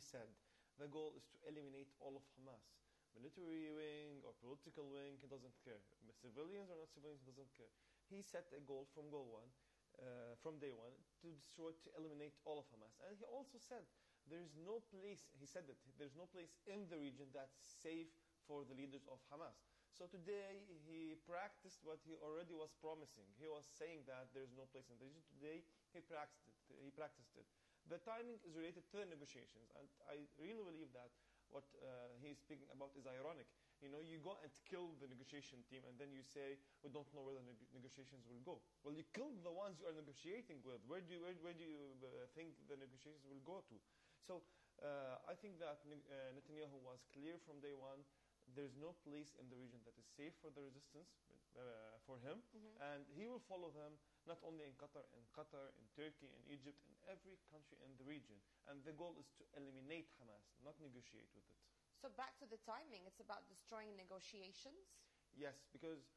said the goal is to eliminate all of Hamas. Military wing or political wing, he doesn't care. Civilians or not civilians, he doesn't care. He set a goal from from day one, to destroy, to eliminate all of Hamas. And he also said there's no place, he said that there's no place in the region that's safe for the leaders of Hamas. So today he practiced what he already was promising. He was saying that there's no place in the region. Today he practiced it. The timing is related to the negotiations, and I really believe that what he's speaking about is ironic. You go and kill the negotiation team, and then you say, we don't know where the negotiations will go. Well, you killed the ones you are negotiating with. Where do you think the negotiations will go to? So I think that Netanyahu was clear from day one. There's no place in the region that is safe for the resistance, for him. And he will follow them, not only in Qatar, in Turkey, in Egypt, in every country in the region. And the goal is to eliminate Hamas, not negotiate with it. So back to the timing, it's about destroying negotiations? Yes, because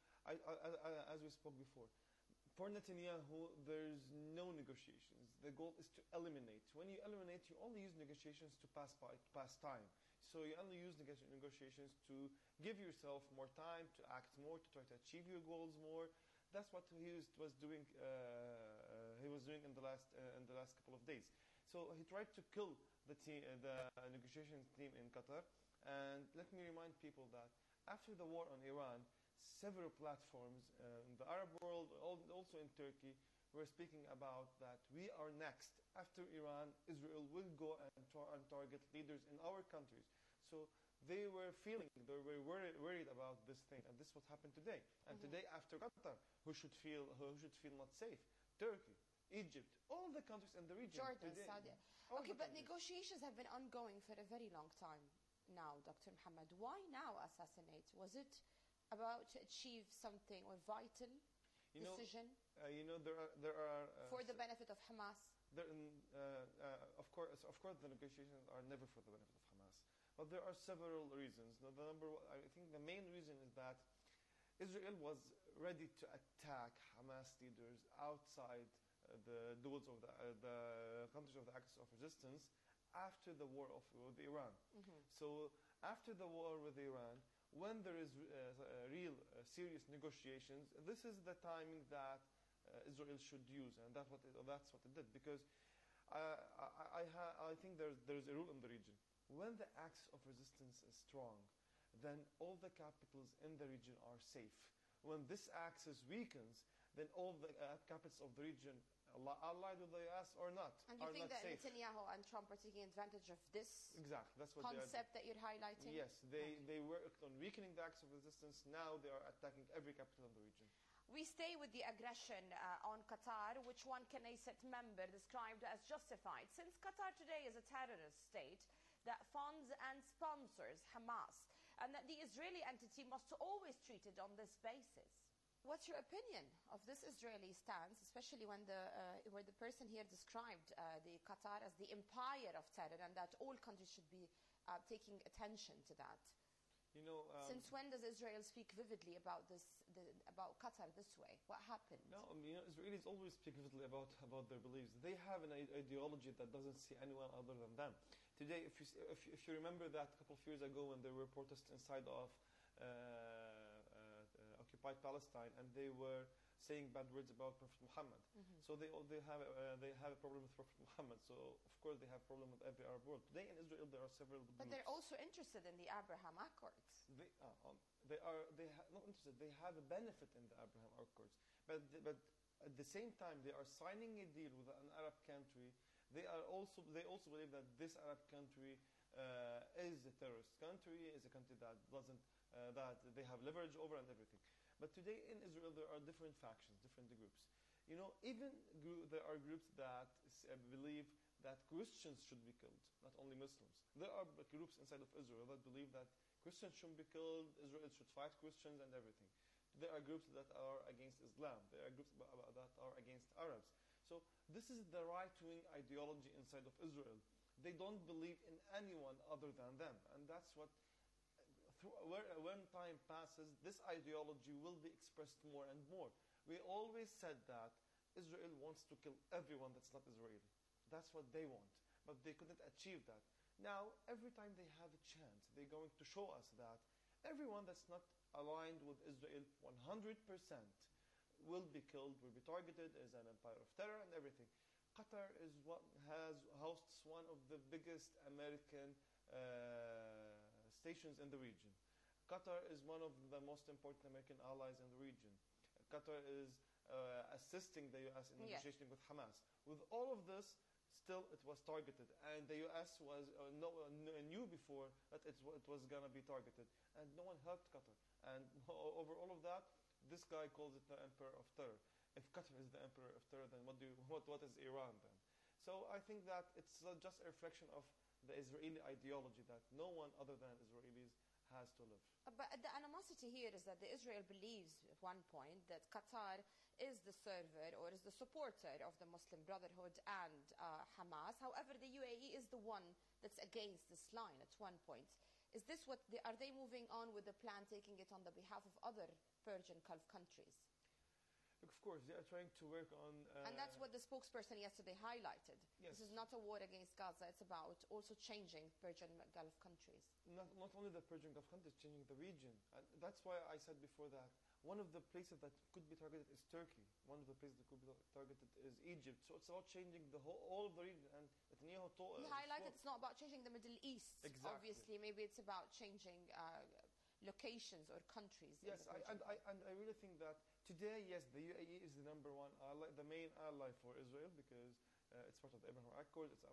as we spoke before, for Netanyahu, there's no negotiations. The goal is to eliminate. When you eliminate, you only use negotiations to pass time. So you only use negotiations to give yourself more time, to act more, to try to achieve your goals more. That's what he was doing. He was doing in the last couple of days. So he tried to kill the negotiation team in Qatar. And let me remind people that after the war on Iran, several platforms in the Arab world, also in Turkey, were speaking about that we are next. After Iran, Israel will go and target leaders in our countries. So they were worried about this thing, and this is what happened today. And today, after Qatar, who should feel not safe? Turkey, Egypt, all the countries in the region. Jordan, today, Saudi. Okay, but negotiations have been ongoing for a very long time now, Dr. Mohammed. Why now assassinate? Was it about to achieve something or vital decision? There are for the benefit of Hamas. Of course, the negotiations are never for the benefit of Hamas. But there are several reasons. I think the main reason is that Israel was ready to attack Hamas leaders outside the doors of the countries of the axis of resistance after the war with Iran. So after the war with Iran, when there is real serious negotiations, this is the timing that Israel should use, and that's what it did. Because I think there's a rule in the region. When the axis of resistance is strong, then all the capitals in the region are safe. When this axis weakens, then all the capitals of the region, allied with the US or not, and you think that safe. Netanyahu and Trump are taking advantage of this that's what concept that you're highlighting? Yes, they worked on weakening the axis of resistance. Now they are attacking every capital in the region. We stay with the aggression on Qatar, which one Knesset member described as justified, since Qatar today is a terrorist state that funds and sponsors Hamas, and that the Israeli entity must always treat it on this basis. What's your opinion of this Israeli stance, especially when where the person here described the Qatar as the empire of terror, and that all countries should be taking attention to that? Since when does Israel speak vividly about about Qatar this way? What happened? No, Israelis always speak vividly about their beliefs. They have an ideology that doesn't see anyone other than them. Today, if you remember that a couple of years ago when there were protests inside of occupied Palestine, and they were saying bad words about Prophet Muhammad. So they have a problem with Prophet Muhammad. So of course they have a problem with every Arab world. Today in Israel there are several groups. But they're also interested in the Abraham Accords. They are not interested. They have a benefit in the Abraham Accords. But at the same time they are signing a deal with an Arab country. They also believe that this Arab country is a terrorist country, is a country that doesn't that they have leverage over and everything. But today in Israel there are different factions, different groups. There are groups that believe that Christians should be killed, not only Muslims. There are groups inside of Israel that believe that Christians shouldn't be killed, Israel should fight Christians and everything. There are groups that are against Islam. There are groups that are against Arabs. So this is the right-wing ideology inside of Israel. They don't believe in anyone other than them. And that's what, when time passes, this ideology will be expressed more and more. We always said that Israel wants to kill everyone that's not Israeli. That's what they want. But they couldn't achieve that. Now, every time they have a chance, they're going to show us that everyone that's not aligned with Israel 100% will be killed, will be targeted as an empire of terror and everything. Qatar is what hosts one of the biggest American stations in the region. Qatar is one of the most important American allies in the region. Qatar is assisting the U.S. in negotiating with Hamas. With all of this, still it was targeted, and the U.S. was knew before that it was going to be targeted, and no one helped Qatar. And over all of that, this guy calls it the Emperor of Terror. If Qatar is the Emperor of Terror, then what is Iran then? So I think that it's just a reflection of the Israeli ideology that no one other than Israelis has to live. But the animosity here is that the Israel believes at one point that Qatar is the server or is the supporter of the Muslim Brotherhood and Hamas. However, the UAE is the one that's against this line at one point. Is this are they moving on with the plan, taking it on the behalf of other Persian Gulf countries? Look, of course, they are trying to work on... and that's what the spokesperson yesterday highlighted. Yes. This is not a war against Gaza. It's about also changing Persian Gulf countries. Not only the Persian Gulf countries, changing the region. And that's why I said before that one of the places that could be targeted is Turkey. One of the places that could be targeted is Egypt. So it's about changing all of the region. And Netanyahu he highlighted it's not about changing the Middle East. Exactly. Obviously, maybe it's about changing locations or countries. Yes, and I really think that today, yes, the UAE is the number one ally, the main ally for Israel, because it's part of the Abraham Accord. It's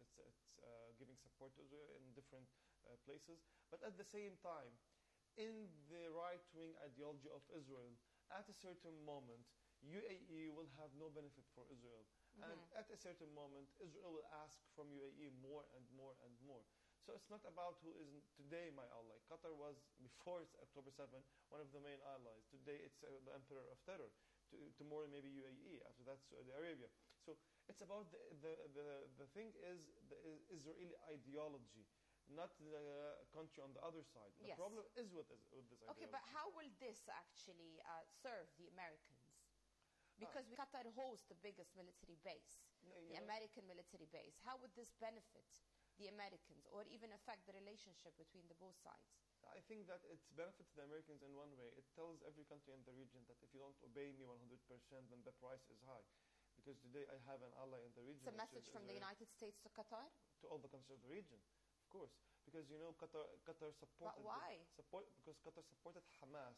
giving support to Israel in different places. But at the same time, in the right-wing ideology of Israel, at a certain moment, UAE will have no benefit for Israel. And at a certain moment, Israel will ask from UAE more and more and more. So it's not about who is today my ally. Qatar was, before October 7, one of the main allies. Today it's the Emperor of Terror. Tomorrow maybe UAE. After that, Saudi Arabia. So it's about the thing is the Israeli ideology, not the country on the other side. The problem is with this ideology. Okay, but how will this actually serve the Americans? Because Qatar hosts the biggest military base, the American military base. How would this benefit the Americans or even affect the relationship between the both sides? I think that it benefits the Americans in one way. It tells every country in the region that if you don't obey me 100%, then the price is high. Because today I have an ally in the region. It's a message from the United States to Qatar? To all the countries of the region, of course. Because, you know, Qatar supported... But why? Because Qatar supported Hamas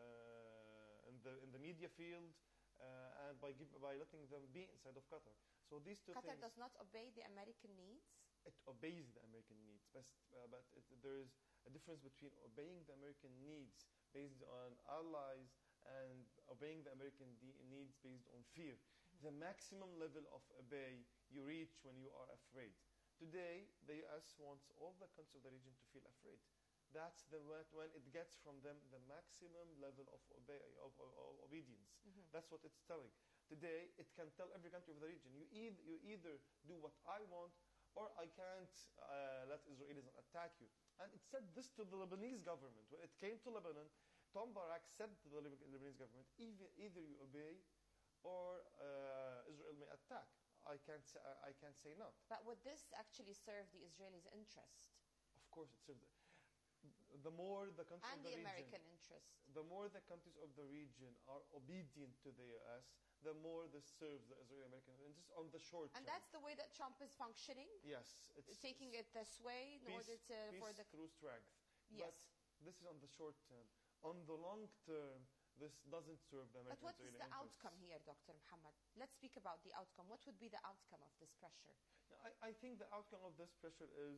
in the media field and by letting them be inside of Qatar. So these two Qatar things... does not obey the American needs? It obeys the American needs, but there is a difference between obeying the American needs based on allies and obeying the American needs based on fear. The maximum level of obey you reach when you are afraid. Today, the U.S. wants all the countries of the region to feel afraid. That's when it gets from them the maximum level of obedience. That's what it's telling. Today, it can tell every country of the region, you either do what I want, or I can't let Israelis attack you. And it said this to the Lebanese government. When it came to Lebanon, Tom Barak said to the Lebanese government, either you obey or Israel may attack. I can't say no. But would this actually serve the Israelis' interest? Of course it serves. The more the countries and of the region, American interest. The more the countries of the region are obedient to the U.S., the more this serves the Israeli-American interest on the short term. And that's the way that Trump is functioning? Yes. It's taking it this way in order to... Peace through strength. Yes. But this is on the short term. On the long term, this doesn't serve the American But what is the outcome here, Dr. Muhammad? Let's speak about the outcome. What would be the outcome of this pressure? I think the outcome of this pressure is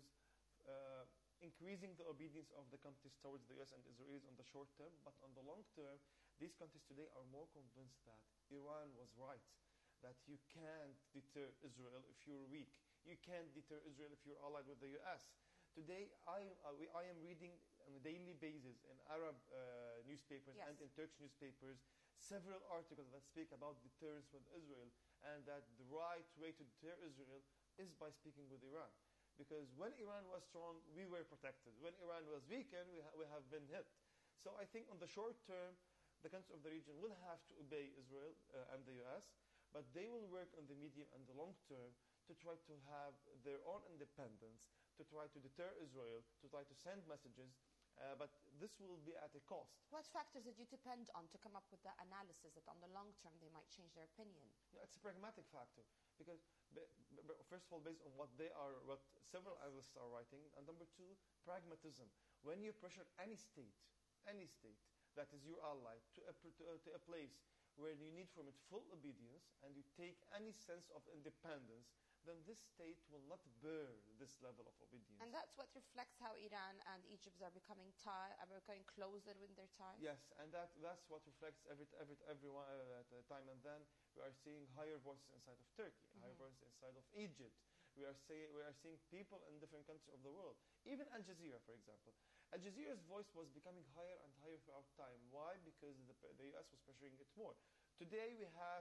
increasing the obedience of the countries towards the U.S. and Israelis on the short term, but on the long term, these countries today are more convinced that Iran was right, that you can't deter Israel if you're weak. You can't deter Israel if you're allied with the U.S. Today, I am reading on a daily basis in Arab newspapers and in Turkish newspapers several articles that speak about deterrence with Israel, and that the right way to deter Israel is by speaking with Iran. Because when Iran was strong, we were protected. When Iran was weakened, we have been hit. So I think on the short term, the countries of the region will have to obey Israel and the U.S., but they will work on the medium and the long term to try to have their own independence, to try to deter Israel, to try to send messages, but this will be at a cost. What factors did you depend on to come up with the analysis that on the long term they might change their opinion? It's a pragmatic factor because, first of all, based on what several analysts are writing, and number two, pragmatism. When you pressure any state that is your ally to a place where you need from it full obedience, and you take any sense of independence, then this state will not bear this level of obedience. And that's what reflects how Iran and Egypt are becoming closer with their ties? Yes, and that's what reflects everyone at a time. And then we are seeing higher voices inside of Turkey, higher voices inside of Egypt. We are seeing people in different countries of the world. Even Al Jazeera, for example. Al Jazeera's voice was becoming higher and higher throughout time. Why? Because the US was pressuring it more. Today we have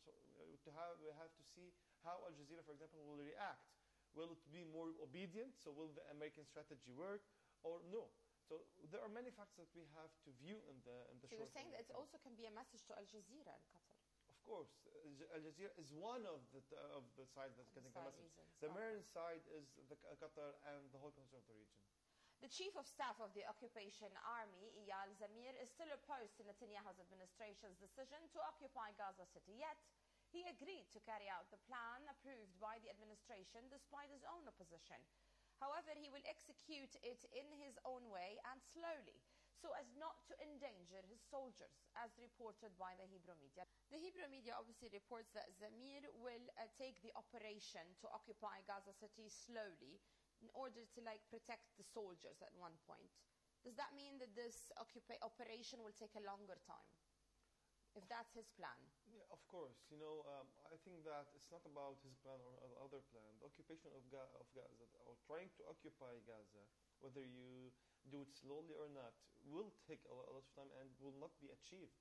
to see how Al Jazeera, for example, will react. Will it be more obedient? So will the American strategy work or no? So there are many factors that we have to view in the So short you're saying term. that it also can be a message to Al Jazeera in Qatar? Of course, Al Jazeera is one of the sides that's getting the message. Reasons. The main side is Qatar and the whole country of the region. The chief of staff of the occupation army, Eyal Zamir, is still opposed to Netanyahu's administration's decision to occupy Gaza City. Yet, he agreed to carry out the plan approved by the administration despite his own opposition. However, he will execute it in his own way and slowly, so as not to endanger his soldiers, as reported by the Hebrew media. The Hebrew media obviously reports that Zamir will take the operation to occupy Gaza City slowly in order to protect the soldiers at one point. Does that mean that this operation will take a longer time? If that's his plan? Yeah, of course. I think that it's not about his plan or other plan. The occupation of Gaza, or trying to occupy Gaza, whether you do it slowly or not, will take a lot of time and will not be achieved.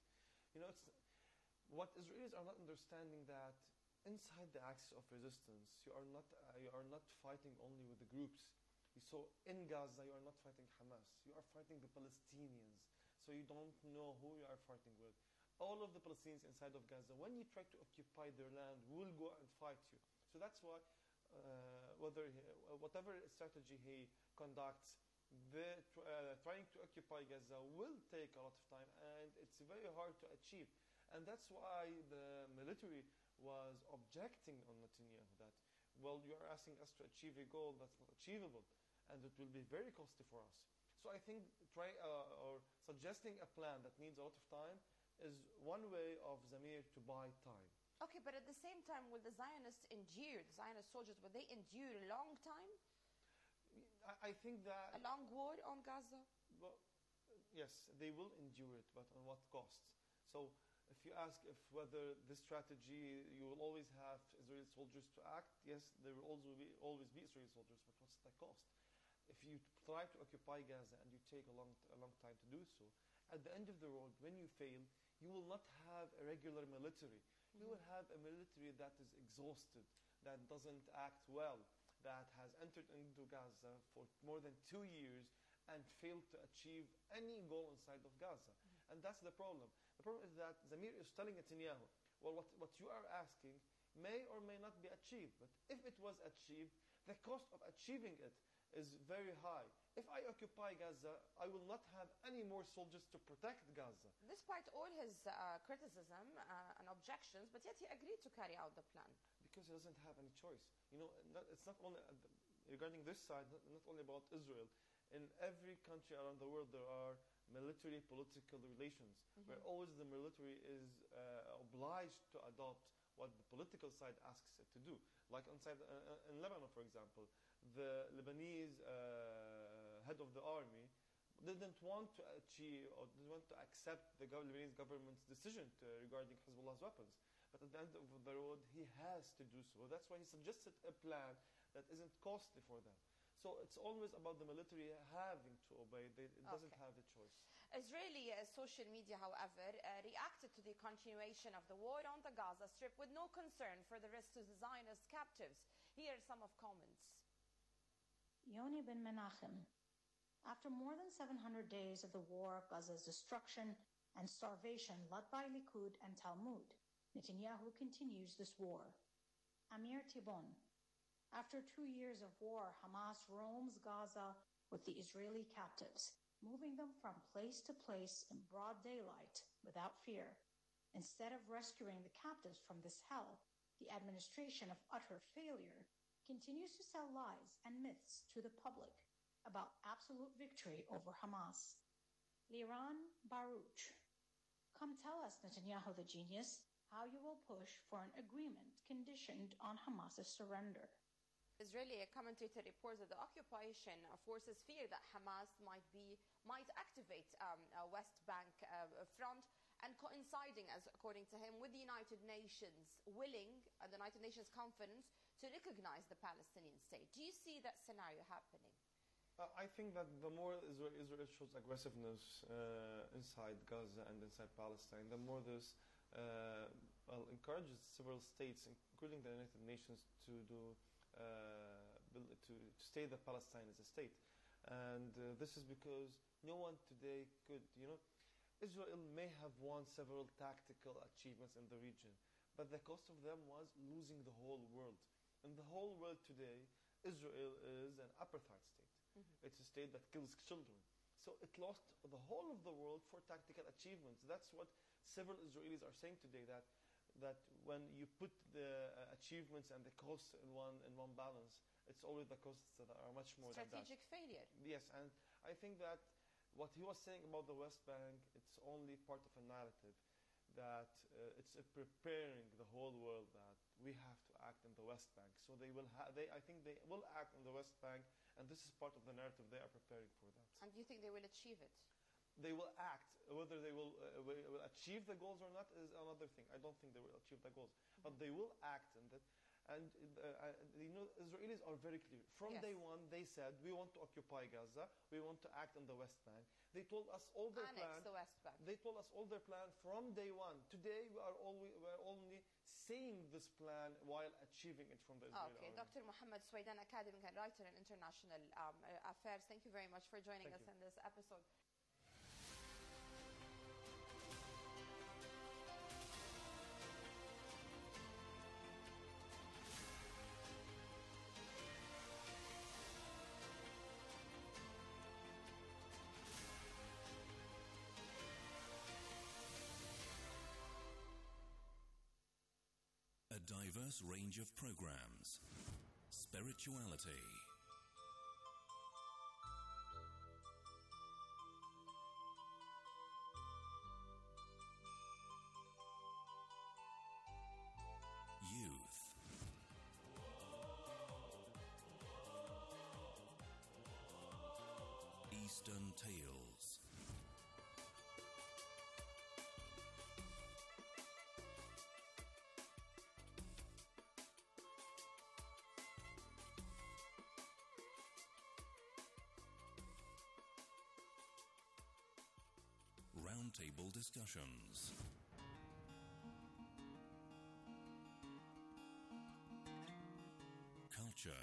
What Israelis are not understanding that inside the axis of resistance, you are not fighting only with the groups. So in Gaza, you are not fighting Hamas. You are fighting the Palestinians. So you don't know who you are fighting with. All of the Palestinians inside of Gaza, when you try to occupy their land, will go and fight you. So that's why, whatever strategy he conducts, trying to occupy Gaza will take a lot of time, and it's very hard to achieve. And that's why the military was objecting on Netanyahu that, you are asking us to achieve a goal that's not achievable, and it will be very costly for us. So I think suggesting a plan that needs a lot of time is one way of Zamir to buy time. Okay, but at the same time, will the Zionist soldiers, will they endure a long time? I think that... A long war on Gaza? Well, yes, they will endure it, but on what cost? So if you ask whether this strategy, you will always have Israeli soldiers to act, yes, there will always be Israeli soldiers, but what's the cost? If you try to occupy Gaza and you take a long time to do so, at the end of the road, when you fail, you will not have a regular military. You will have a military that is exhausted, that doesn't act well, that has entered into Gaza for more than 2 years and failed to achieve any goal inside of Gaza. And that's the problem. The problem is that Zamir is telling Netanyahu, what you are asking may or may not be achieved. But if it was achieved, the cost of achieving it is very high. If I occupy Gaza, I will not have any more soldiers to protect Gaza. Despite all his criticism and objections, but yet he agreed to carry out the plan. Because he doesn't have any choice. It's not only regarding this side, not only about Israel. In every country around the world, there are military-political relations, where always the military is obliged to adopt what the political side asks it to do. Like in Lebanon, for example, the Lebanese head of the army didn't want to achieve or didn't want to accept the Lebanese government's decision regarding Hezbollah's weapons. But at the end of the road, he has to do so. That's why he suggested a plan that isn't costly for them. So it's always about the military having to obey. It doesn't have the choice. Israeli social media, however, reacted to the continuation of the war on the Gaza Strip with no concern for the risk to the Zionist captives. Here are some of comments. Yoni ben Menachem. After more than 700 days of the war, Gaza's destruction and starvation led by Likud and Talmud, Netanyahu continues this war. Amir Tibon. After 2 years of war, Hamas roams Gaza with the Israeli captives, moving them from place to place in broad daylight without fear. Instead of rescuing the captives from this hell, the administration of utter failure continues to sell lies and myths to the public about absolute victory over Hamas. Liran Baruch, come tell us, Netanyahu the genius, how you will push for an agreement conditioned on Hamas's surrender. Israeli commentator reports that the occupation forces fear that Hamas might activate a West Bank front, and coinciding, as according to him, with the United Nations the United Nations confidence to recognize the Palestinian state. Do you see that scenario happening? I think that the more Israel shows aggressiveness inside Gaza and inside Palestine, the more this encourages several states, including the United Nations, to stay that Palestine is a state. And this is because no one today could, Israel may have won several tactical achievements in the region, but the cost of them was losing the whole world. In the whole world today, Israel is an apartheid state. Mm-hmm. It's a state that kills children. So it lost the whole of the world for tactical achievements. That's what several Israelis are saying today, that when you put the achievements and the costs in one balance, it's always the costs that are much more strategic than that. Failure. Yes, and I think that what he was saying about the West Bank, it's only part of a narrative, that it's preparing the whole world that we have to act in the West Bank. So I think they will act in the West Bank, and this is part of the narrative they are preparing for that. And do you think they will achieve it? They will act. Whether they will achieve the goals or not is another thing. I don't think they will achieve the goals, but they will act in that. And Israelis are very clear. From day one, they said, we want to occupy Gaza. We want to act on the West Bank. They told us all their plan. The West Bank. They told us all their plan from day one. Today, we are only seeing this plan while achieving it from the Israeli army. Dr. Mohammed Swaidan, academic and writer in international affairs, thank you very much for joining us in this episode. A diverse range of programs, spirituality, youth, Eastern tales, roundtable discussions, culture,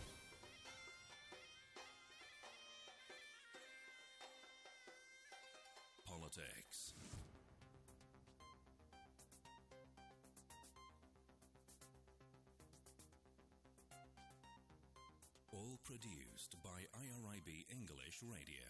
politics, all produced by IRIB English Radio.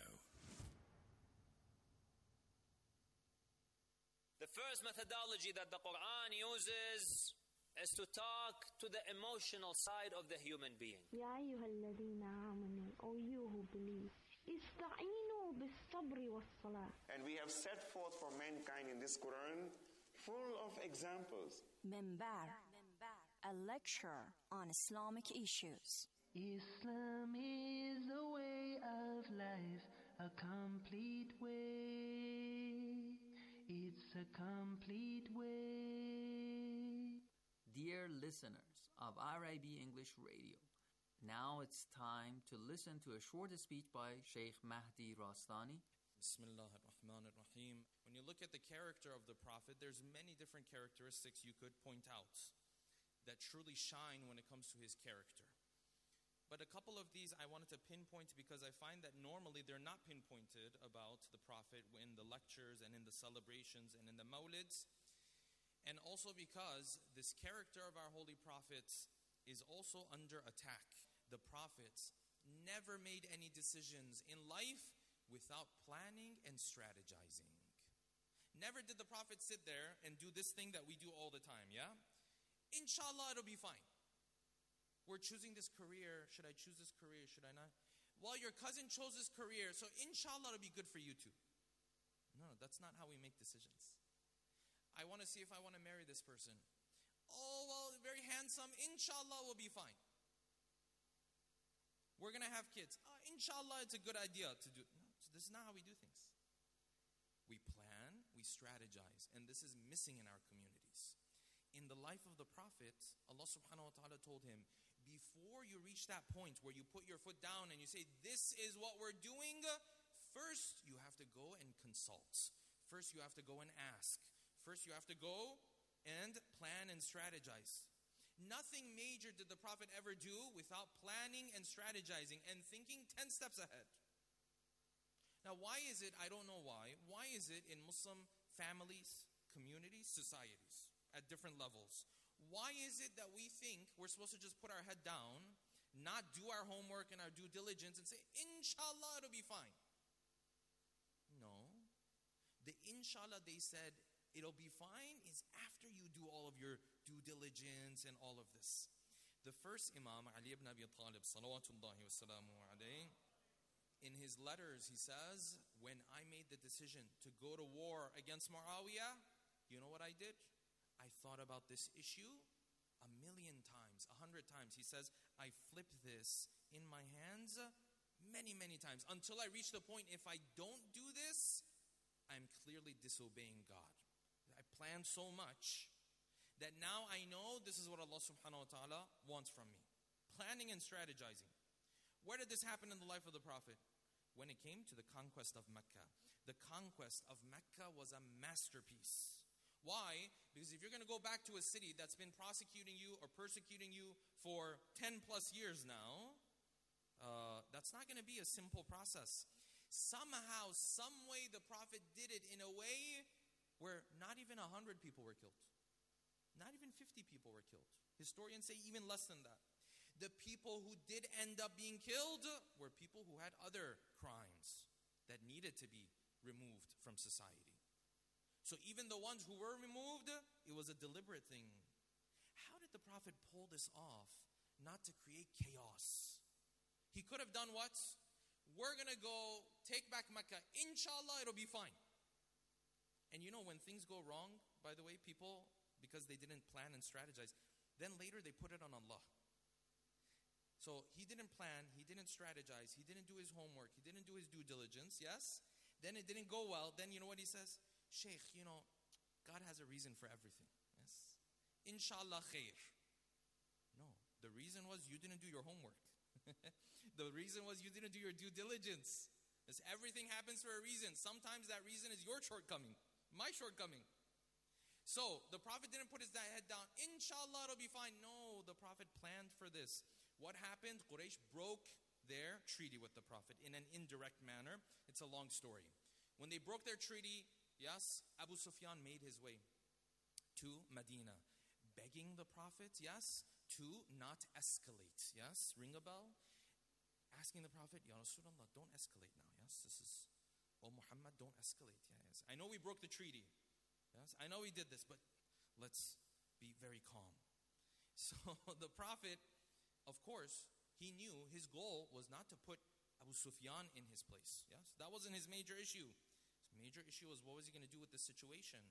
The first methodology that the Quran uses is to talk to the emotional side of the human being. يا أيها الذين آمنوا, O you who believe, استعينوا بالصبر والصلاة. And we have set forth for mankind in this Quran full of examples. Minbar, a lecture on Islamic issues. Islam is a way of life, a complete way. It's a complete way. Dear listeners of IRIB English Radio, now it's time to listen to a short speech by Sheikh Mahdi Rastani. Bismillah ar-Rahman ar-Rahim. When you look at the character of the Prophet, there's many different characteristics you could point out that truly shine when it comes to his character. But a couple of these I wanted to pinpoint because I find that normally they're not pinpointed about the Prophet in the lectures and in the celebrations and in the mawlids. And also because this character of our Holy Prophet is also under attack. The prophets never made any decisions in life without planning and strategizing. Never did the prophet sit there and do this thing that we do all the time, yeah? Inshallah, it'll be fine. We're choosing this career. Should I choose this career? Should I not? Well, your cousin chose this career, so inshallah, it'll be good for you too. No, that's not how we make decisions. I want to see if I want to marry this person. Oh, well, very handsome. Inshallah, we'll be fine. We're going to have kids. Inshallah, it's a good idea to do. No, this is not how we do things. We plan, we strategize, and this is missing in our communities. In the life of the Prophet, Allah subhanahu wa ta'ala told him, before you reach that point where you put your foot down and you say, this is what we're doing, first you have to go and consult. First you have to go and ask. First you have to go and plan and strategize. Nothing major did the Prophet ever do without planning and strategizing and thinking 10 steps ahead. Now, why is it, I don't know why is it in Muslim families, communities, societies, at different levels, why is it that we think we're supposed to just put our head down, not do our homework and our due diligence and say, inshallah, it'll be fine? No. The inshallah they said, it'll be fine, is after you do all of your due diligence and all of this. The first Imam, Ali ibn Abi Talib, salawatullahi wa salamu alayhi, in his letters, he says, when I made the decision to go to war against Muawiyah, you know what I did? I thought about this issue 1,000,000 times, 100 times. He says, I flipped this in my hands many, many times until I reached the point, if I don't do this, I'm clearly disobeying God. I planned so much that now I know this is what Allah subhanahu wa ta'ala wants from me. Planning and strategizing. Where did this happen in the life of the Prophet? When it came to the conquest of Mecca. The conquest of Mecca was a masterpiece. Why? Because if you're going to go back to a city that's been prosecuting you or persecuting you for 10 plus years now, that's not going to be a simple process. Somehow, some way, the Prophet did it in a way where not even 100 people were killed. Not even 50 people were killed. Historians say even less than that. The people who did end up being killed were people who had other crimes that needed to be removed from society. So even the ones who were removed, it was a deliberate thing. How did the Prophet pull this off not to create chaos? He could have done what? We're going to go take back Mecca. Inshallah, it'll be fine. And you know, when things go wrong, by the way, people, because they didn't plan and strategize, then later they put it on Allah. So he didn't plan, he didn't strategize, he didn't do his homework, he didn't do his due diligence, yes? Then it didn't go well. Then you know what he says? Shaykh, you know, God has a reason for everything, yes? Inshallah khair. No, the reason was you didn't do your homework. The reason was you didn't do your due diligence. Yes, everything happens for a reason. Sometimes that reason is your shortcoming, my shortcoming. So the Prophet didn't put his head down. Inshallah, it'll be fine. No, the Prophet planned for this. What happened? Quraysh broke their treaty with the Prophet in an indirect manner. It's a long story. When they broke their treaty, yes, Abu Sufyan made his way to Medina, begging the Prophet, yes, to not escalate. Yes, ring a bell. Asking the Prophet, Ya Rasulullah, don't escalate now. Yes, this is, oh Muhammad, don't escalate. Yes, I know we broke the treaty. Yes, I know we did this, but let's be very calm. So the Prophet, of course, he knew his goal was not to put Abu Sufyan in his place. Yes, that wasn't his major issue. His major issue was what was he going to do with the situation.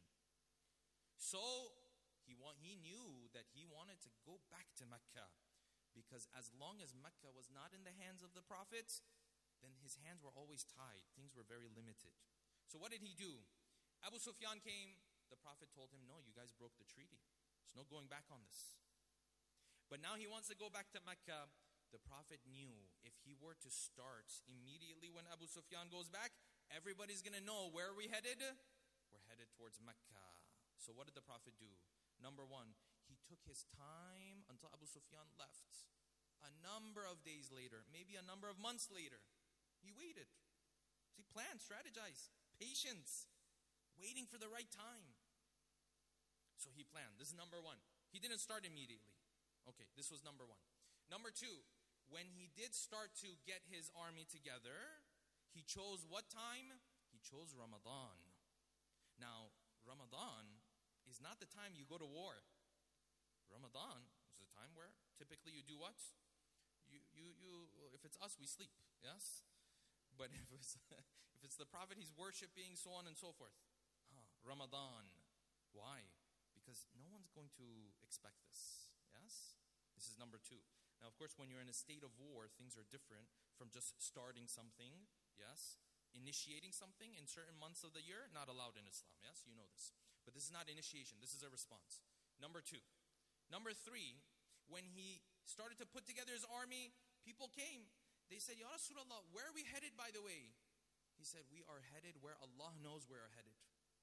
So he knew that he wanted to go back to Mecca, because as long as Mecca was not in the hands of the Prophet, then his hands were always tied. Things were very limited. So what did he do? Abu Sufyan came. The Prophet told him, no, you guys broke the treaty. There's no going back on this. But now he wants to go back to Mecca. The Prophet knew if he were to start immediately when Abu Sufyan goes back, everybody's going to know, where are we headed? We're headed towards Mecca. So what did the Prophet do? Number one, he took his time until Abu Sufyan left. A number of days later, maybe a number of months later, he waited. He planned, strategized, patience, waiting for the right time. So he planned. This is number one. He didn't start immediately. Okay, this was number one. Number two, when he did start to get his army together, he chose what time? He chose Ramadan. Now, Ramadan is not the time you go to war. Ramadan is the time where typically you do what? If it's us, we sleep, yes? But if it's the Prophet, he's worshiping, so on and so forth. Ramadan. Why? Because no one's going to expect this, yes? This is number two. Now, of course, when you're in a state of war, things are different from just starting something, yes? Initiating something in certain months of the year, not allowed in Islam, yes? You know this. But this is not initiation, this is a response. Number two. Number three, when he started to put together his army, people came. They said, Ya Rasulullah, where are we headed, by the way? He said, we are headed where Allah knows we are headed.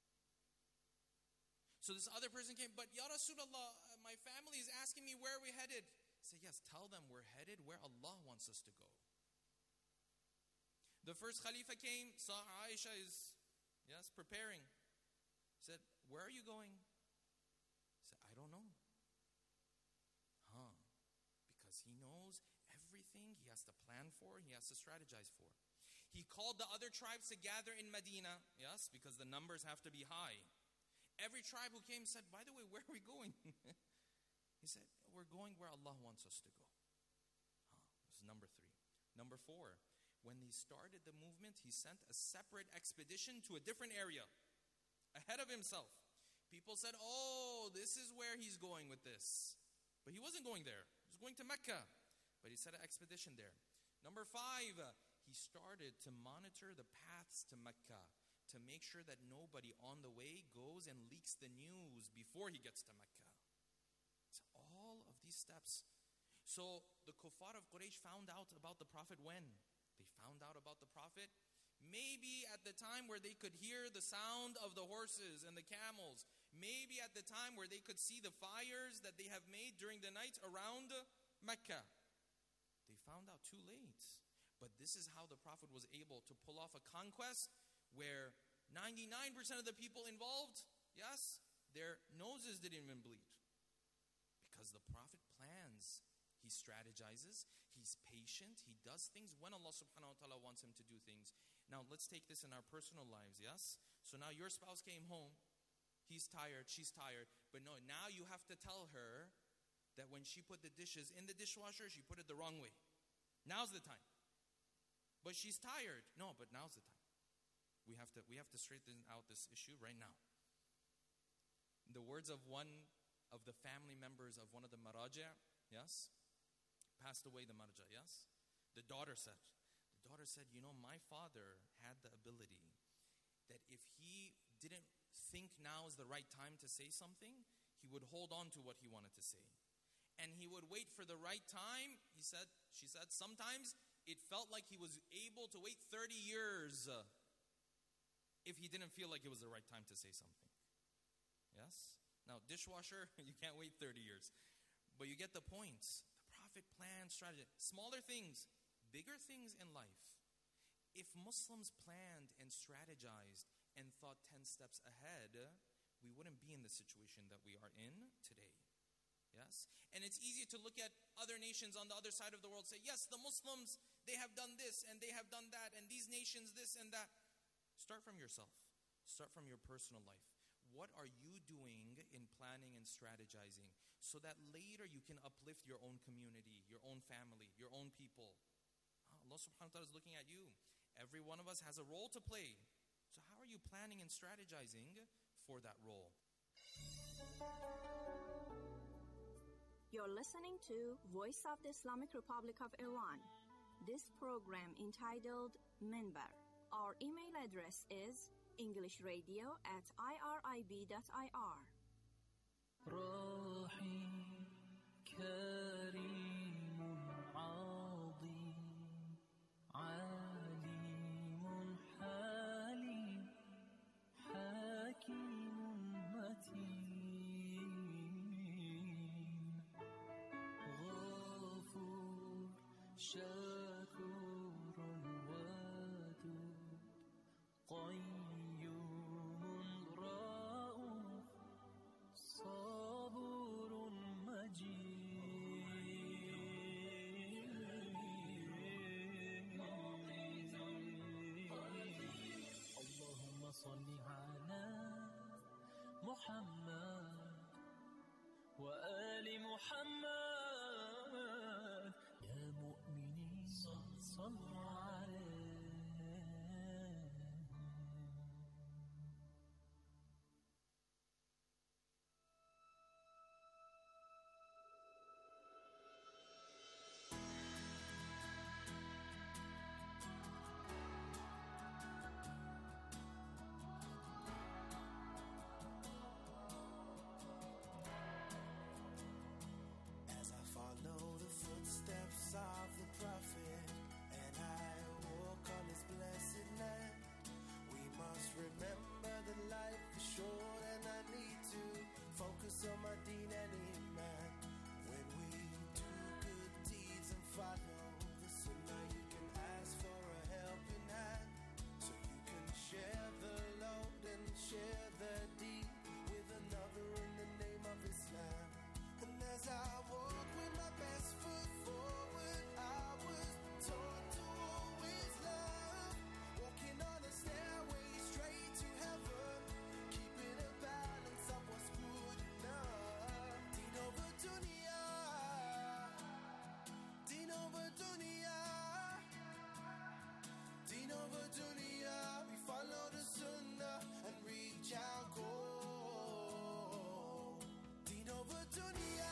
So this other person came, but Ya Rasulullah, my family is asking me where are we headed? He said, yes, tell them we're headed where Allah wants us to go. The first Khalifa came, saw Aisha is, yes, preparing. Said, where are you going? Said, I don't know. Because he knows everything he has to plan for, he has to strategize for. He called the other tribes to gather in Medina, yes, because the numbers have to be high. Every tribe who came said, by the way, where are we going? He said, we're going where Allah wants us to go. This is number three. Number four, when he started the movement, he sent a separate expedition to a different area, ahead of himself. People said, oh, this is where he's going with this. But he wasn't going there. He was going to Mecca. But he sent an expedition there. Number five, he started to monitor the paths to Mecca to make sure that nobody on the way goes and leaks the news before he gets to Mecca. It's all of these steps. So the kuffar of Quraysh found out about the Prophet when? They found out about the Prophet maybe at the time where they could hear the sound of the horses and the camels. Maybe at the time where they could see the fires that they have made during the night around Mecca. They found out too late. But this is how the Prophet was able to pull off a conquest where 99% of the people involved, yes, their noses didn't even bleed. Because the Prophet plans, he strategizes, he's patient, he does things when Allah subhanahu wa ta'ala wants him to do things. Now let's take this in our personal lives, yes? So now your spouse came home, he's tired, she's tired, but no, now you have to tell her that when she put the dishes in the dishwasher, she put it the wrong way. Now's the time. But she's tired. No, but now's the time. We have to straighten out this issue right now. In the words of one of the family members of one of the maraja, yes, passed away the maraja, yes. The daughter said, you know, my father had the ability that if he didn't think now is the right time to say something, he would hold on to what he wanted to say. And he would wait for the right time. She said, sometimes it felt like he was able to wait 30 years if he didn't feel like it was the right time to say something. Yes? Now, dishwasher, you can't wait 30 years. But you get the point. The Prophet planned strategy. Smaller things, bigger things in life. If Muslims planned and strategized and thought 10 steps ahead, we wouldn't be in the situation that we are in today. Yes? And it's easy to look at other nations on the other side of the world and say, yes, the Muslims, they have done this and they have done that, and these nations this and that. Start from yourself. Start from your personal life. What are you doing in planning and strategizing so that later you can uplift your own community, your own family, your own people? Allah subhanahu wa ta'ala is looking at you. Every one of us has a role to play. So how are you planning and strategizing for that role? You're listening to Voice of the Islamic Republic of Iran. This program entitled Minbar. Our email address is englishradio@irib.ir. رحيم كريم عظيم عليم حليم حكيم متين غفور شكور ودود قيوم رؤوف صبور مجيد صل على محمد وآل محمد يا مؤمنين صلوا عليه. As I follow the footsteps of the prophet and I walk on his blessed land, we must remember that life is short and I need to focus on my deen and iman. When we do good deeds and follow the sunnah, you can ask for a helping hand, so you can share the load and share the deed with another in the name of Islam. And as I walk with my best foot forward, I was taught to always love, walking on a stairway straight to heaven, keeping a balance of what's good enough. Deen over dunya, deen over dunya, deen over dunya. We follow the sunnah and reach our goal. Deen over dunya,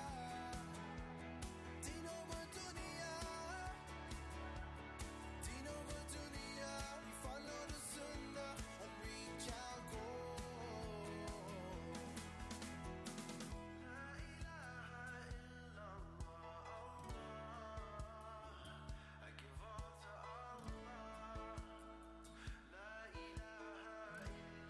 deen over dunya, deen over dunya. We follow the sunnah and reach our goal. La ilaha illallah, I give all to Allah. La ilaha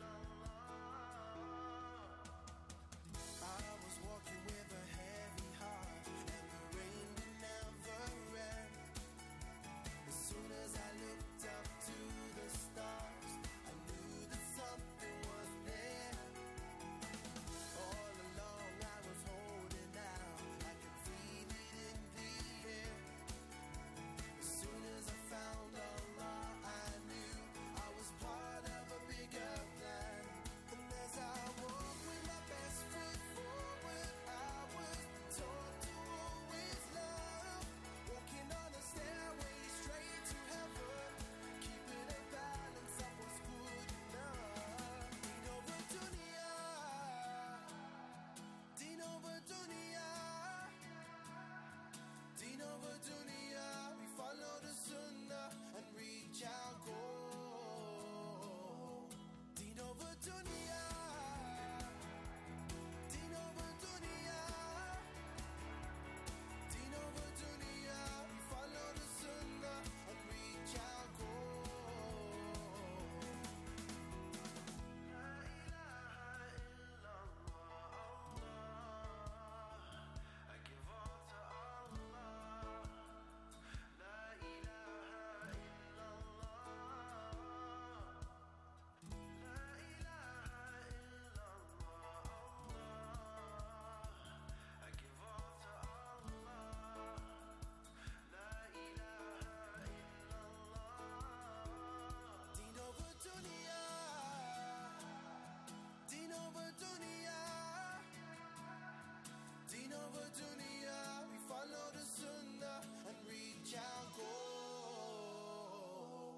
illallah. I was walking with a heavy heart and the rain would never end. As soon as I looked up to the stars, I knew that something was there. All along I was holding out, I could feel it in the air. As soon as I found Allah, I knew I was part of a bigger plan. And as I walk with my best foot forward, I was taught to always love, walking on a stairway straight to heaven, keeping a balance of what's good enough. Deen over dunya, deen over dunya, deen over dunya. We follow the sunnah and reach our goal. Deen over dunya, deen over dunya, deen over dunya. We follow the sunnah and reach our goal. La ilaha illallah, I give all to Allah. La ilaha illallah, la ilaha illallah, I give all to Allah. La ilaha illallah. Deen over dunya, deen over dunya, deen over dunya. We follow the sunnah and reach our goal.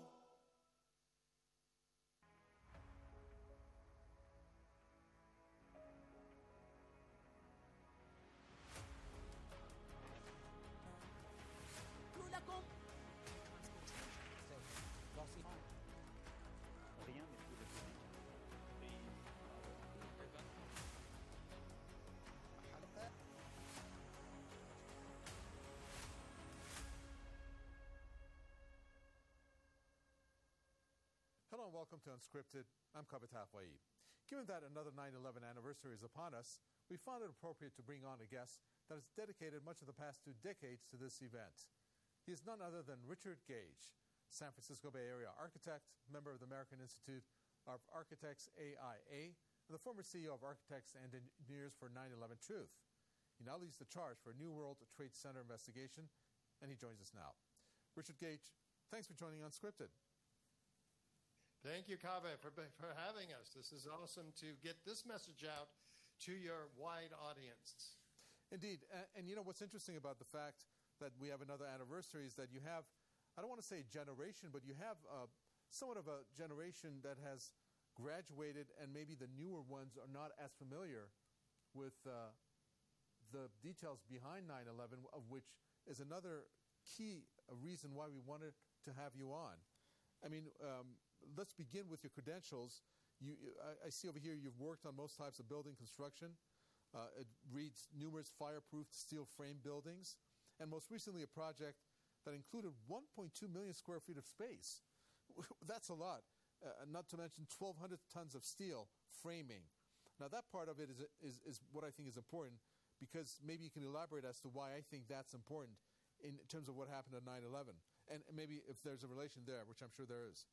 Hello and welcome to Unscripted. I'm Kavitaf Waeed. Given that another 9/11 anniversary is upon us, we found it appropriate to bring on a guest that has dedicated much of the past 2 decades to this event. He is none other than Richard Gage, San Francisco Bay Area architect, member of the American Institute of Architects AIA, and the former CEO of Architects and Engineers for 9/11 Truth. He now leads the charge for a New World Trade Center investigation, and he joins us now. Richard Gage, thanks for joining Unscripted. Thank you, Kaveh, for having us. This is awesome to get this message out to your wide audience. Indeed. And you know what's interesting about the fact that we have another anniversary is that you have, I don't want to say generation, but you have somewhat of a generation that has graduated, and maybe the newer ones are not as familiar with the details behind 9/11, of which is another key reason why we wanted to have you on. I mean, let's begin with your credentials. I see over here you've worked on most types of building construction. It reads numerous fireproof steel frame buildings, and most recently a project that included 1.2 million square feet of space. That's a lot, not to mention 1,200 tons of steel framing. Now that part of it is what I think is important, because maybe you can elaborate as to why I think that's important in terms of what happened on 9/11, and maybe if there's a relation there, which I'm sure there is.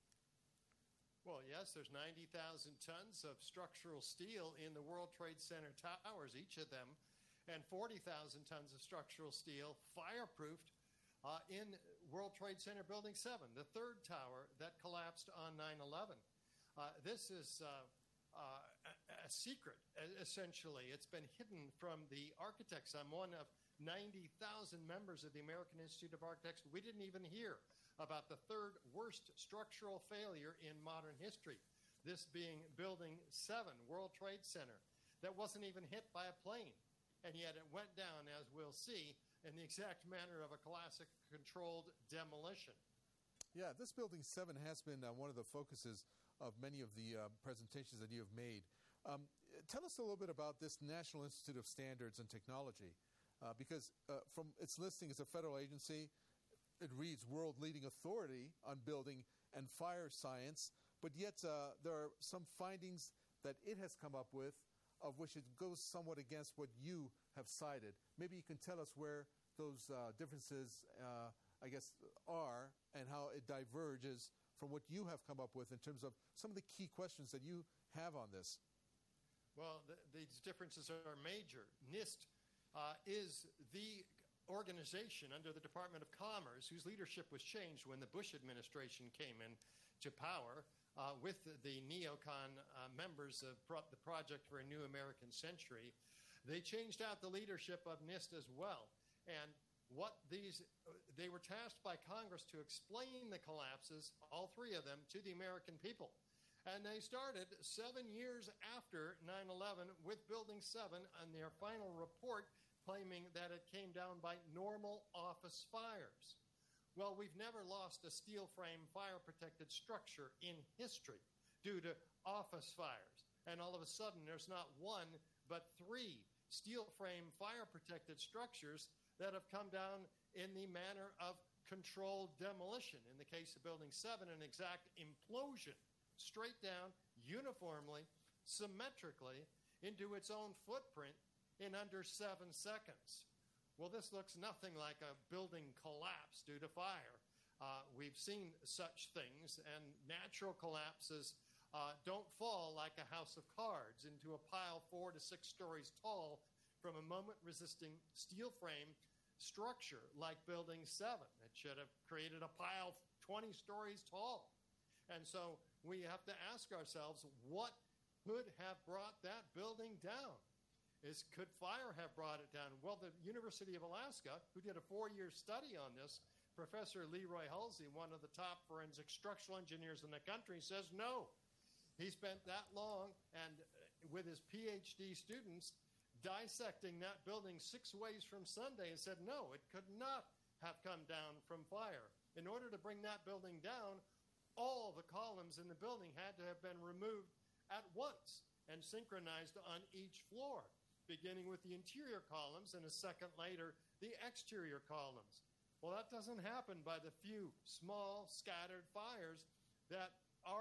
Well, yes, there's 90,000 tons of structural steel in the World Trade Center towers, each of them, and 40,000 tons of structural steel fireproofed in World Trade Center Building 7, the third tower that collapsed on 9/11. This is a secret, essentially. It's been hidden from the architects. I'm one of 90,000 members of the American Institute of Architects. We didn't even hear about the third worst structural failure in modern history, this being Building 7, World Trade Center, that wasn't even hit by a plane. And yet it went down, as we'll see, in the exact manner of a classic controlled demolition. Yeah, this Building 7 has been one of the focuses of many of the presentations that you have made. Tell us a little bit about this National Institute of Standards and Technology, because from its listing as a federal agency, it reads world leading authority on building and fire science, but yet there are some findings that it has come up with, of which it goes somewhat against what you have cited. Maybe you can tell us where those differences, I guess, are, and how it diverges from what you have come up with in terms of some of the key questions that you have on this. Well, these differences are major. NIST is the organization under the Department of Commerce whose leadership was changed when the Bush administration came into power with the neocon members of the Project for a New American Century. They changed out the leadership of NIST as well. And they were tasked by Congress to explain the collapses, all three of them, to the American people. And they started 7 years after 9/11 with Building 7 on their final report, claiming that it came down by normal office fires. Well, we've never lost a steel frame fire-protected structure in history due to office fires. And all of a sudden, there's not one, but 3 steel frame fire-protected structures that have come down in the manner of controlled demolition. In the case of Building 7, an exact implosion, straight down, uniformly, symmetrically, into its own footprint in under 7 seconds. Well, this looks nothing like a building collapse due to fire. We've seen such things, and natural collapses don't fall like a house of cards into a pile 4 to 6 stories tall from a moment-resisting steel frame structure like Building 7. It should have created a pile 20 stories tall. And so we have to ask ourselves, what could have brought that building down? Could fire have brought it down? Well, the University of Alaska, who did a 4-year study on this, Professor Leroy Hulsey, one of the top forensic structural engineers in the country, says no. He spent that long and with his PhD students dissecting that building 6 ways from Sunday and said, no, it could not have come down from fire. In order to bring that building down, all the columns in the building had to have been removed at once and synchronized on each floor, beginning with the interior columns and a second later, the exterior columns. Well, that doesn't happen by the few small scattered fires that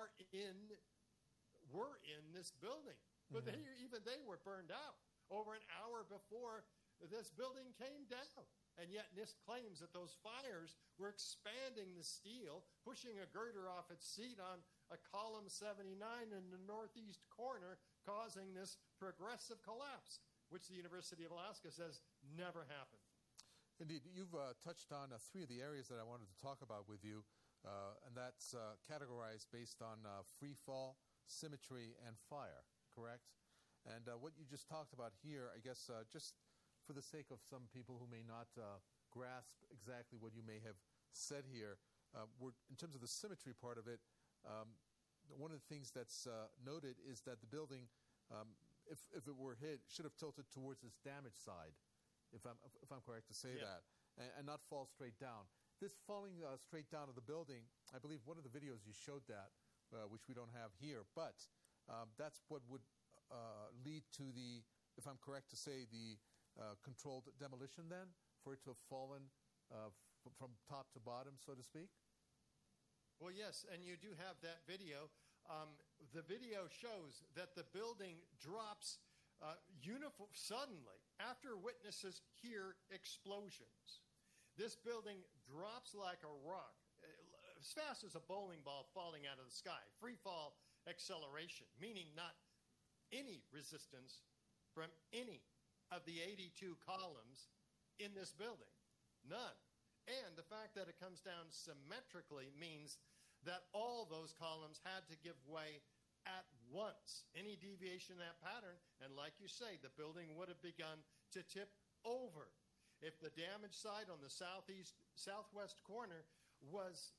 were in this building. But even they were burned out over an hour before this building came down. And yet NIST claims that those fires were expanding the steel, pushing a girder off its seat on a column 79 in the northeast corner, causing this progressive collapse, which the University of Alaska says never happened. Indeed. You've touched on 3 of the areas that I wanted to talk about with you. and that's categorized based on free fall, symmetry, and fire, correct? And what you just talked about here, I guess, just for the sake of some people who may not grasp exactly what you may have said here, in terms of the symmetry part of it, one of the things that's noted is that the building, if it were hit, should have tilted towards its damaged side, if I'm correct to say that, and not fall straight down. This falling straight down of the building, I believe one of the videos you showed that, which we don't have here, but that's what would lead to the, if I'm correct to say, the controlled demolition then, for it to have fallen from top to bottom, so to speak? Well, yes, and you do have that video. The video shows that the building drops suddenly after witnesses hear explosions. This building drops like a rock, as fast as a bowling ball falling out of the sky. Free fall acceleration, meaning not any resistance from any of the 82 columns in this building. None. And the fact that it comes down symmetrically means that all those columns had to give way at once. Any deviation in that pattern, and like you say, the building would have begun to tip over. If the damaged side on the southwest corner was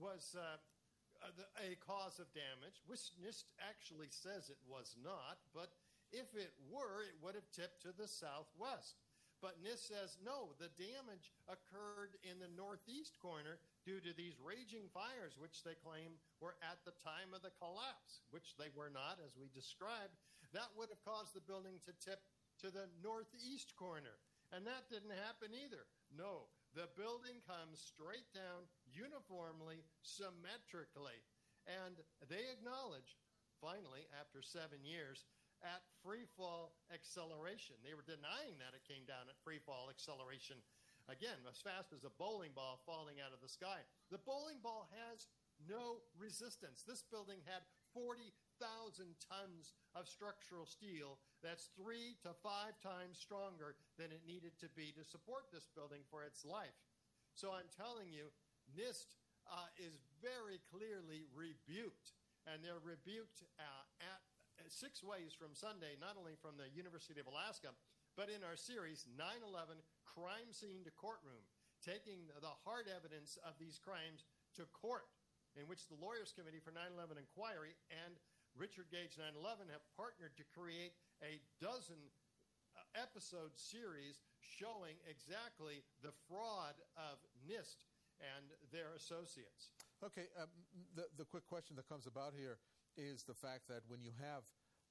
a cause of damage, which NIST actually says it was not, but if it were, it would have tipped to the southwest. But NIST says, no, the damage occurred in the northeast corner due to these raging fires, which they claim were at the time of the collapse, which they were not, as we described. That would have caused the building to tip to the northeast corner. And that didn't happen either. No, the building comes straight down uniformly, symmetrically. And they acknowledge, finally, after 7 years, at free fall acceleration. They were denying that it came down at free fall acceleration. Again, as fast as a bowling ball falling out of the sky. The bowling ball has no resistance. This building had 40,000 tons of structural steel. That's 3 to 5 times stronger than it needed to be to support this building for its life. So I'm telling you, NIST is very clearly rebuked. And they're rebuked at 6 ways from Sunday, not only from the University of Alaska, but in our series, 9/11 Crime Scene to Courtroom, taking the hard evidence of these crimes to court, in which the Lawyers Committee for 9/11 Inquiry and Richard Gage 9/11 have partnered to create a 12 episode series showing exactly the fraud of NIST and their associates. Okay, the quick question that comes about here is the fact that when you have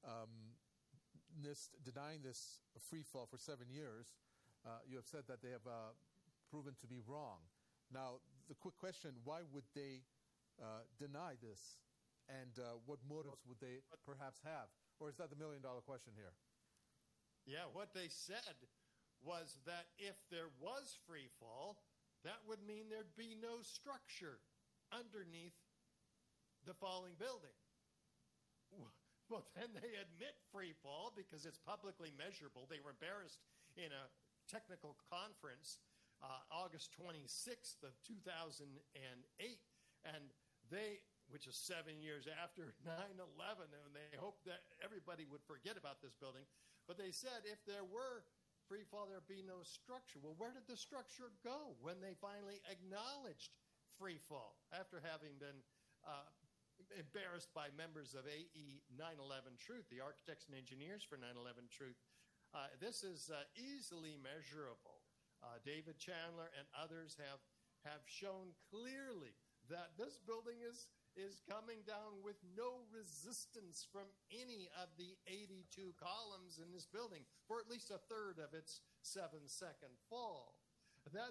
NIST denying this free fall for 7 years, you have said that they have proven to be wrong. Now, the quick question, why would they deny this? And what motives would they perhaps have? Or is that the million-dollar question here? Yeah, what they said was that if there was free fall, that would mean there'd be no structure underneath the falling building. Well, then they admit free fall because it's publicly measurable. They were embarrassed in a technical conference August 26th of 2008, and they, which is 7 years after 9/11, and they hoped that everybody would forget about this building. But they said if there were free fall, there'd be no structure. Well, where did the structure go when they finally acknowledged free fall after having been embarrassed by members of AE 9/11 Truth, the architects and engineers for 9/11 Truth? This is easily measurable. David Chandler and others have shown clearly that this building is coming down with no resistance from any of the 82 columns in this building for at least a third of its 7-second fall. That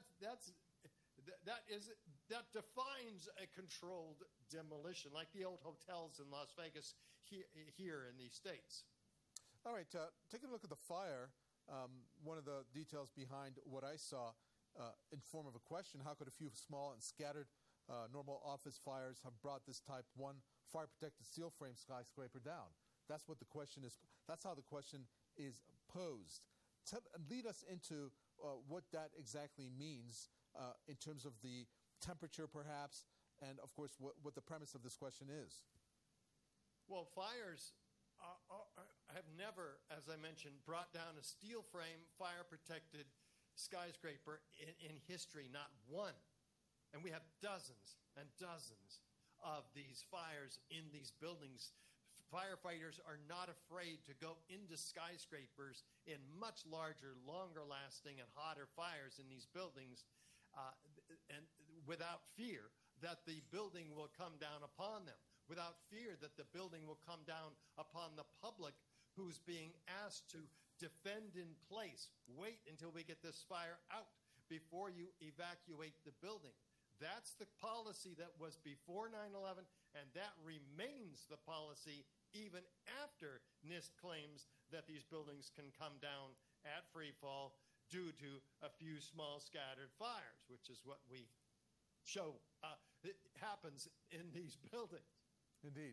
defines a controlled demolition, like the old hotels in Las Vegas here in these states. All right, taking a look at the fire, one of the details behind what I saw in form of a question, how could a few small and scattered normal office fires have brought this type 1 fire-protected steel frame skyscraper down? That's what the question is. That's how the question is posed. Lead us into what that exactly means in terms of the temperature, perhaps, and, of course, what the premise of this question is. Well, fires have never, as I mentioned, brought down a steel frame, fire-protected skyscraper in history, not one. And we have dozens and dozens of these fires in these buildings. Firefighters are not afraid to go into skyscrapers in much larger, longer-lasting, and hotter fires in these buildings, and without fear that the building will come down upon them, without fear that the building will come down upon the public who's being asked to defend in place. Wait until we get this fire out before you evacuate the building. That's the policy that was before 9/11, and that remains the policy even after NIST claims that these buildings can come down at free fall due to a few small scattered fires, which is what we show it happens in these buildings. Indeed.